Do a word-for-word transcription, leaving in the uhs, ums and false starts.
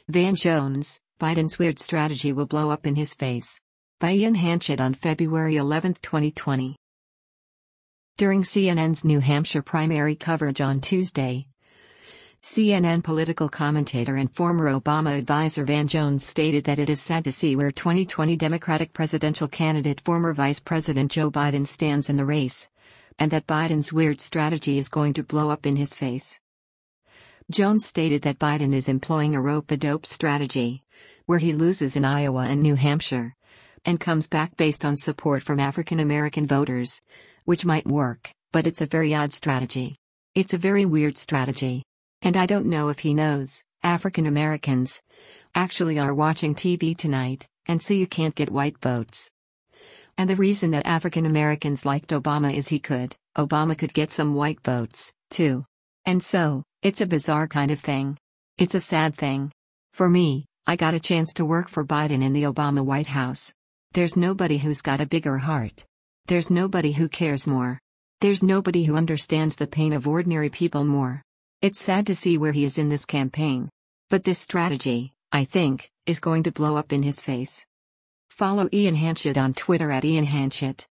Van Jones, Biden's weird strategy will blow up in his face. By Ian Hanchett on February eleventh, twenty twenty. During C N N's New Hampshire primary coverage on Tuesday, C N N political commentator and former Obama advisor Van Jones stated that it is sad to see where twenty twenty Democratic presidential candidate former Vice President Joe Biden stands in the race, and that Biden's weird strategy is going to blow up in his face. Jones stated that Biden is employing a rope-a-dope strategy, where he loses in Iowa and New Hampshire, and comes back based on support from African American voters, which might work, but it's a very odd strategy. It's a very weird strategy. And I don't know if he knows, African Americans actually are watching T V tonight, and so you can't get white votes. And the reason that African Americans liked Obama is he could, Obama could get some white votes, too. And so, it's a bizarre kind of thing. It's a sad thing. For me, I got a chance to work for Biden in the Obama White House. There's nobody who's got a bigger heart. There's nobody who cares more. There's nobody who understands the pain of ordinary people more. It's sad to see where he is in this campaign. But this strategy, I think, is going to blow up in his face. Follow Ian Hanchett on Twitter at Ian Hanchett.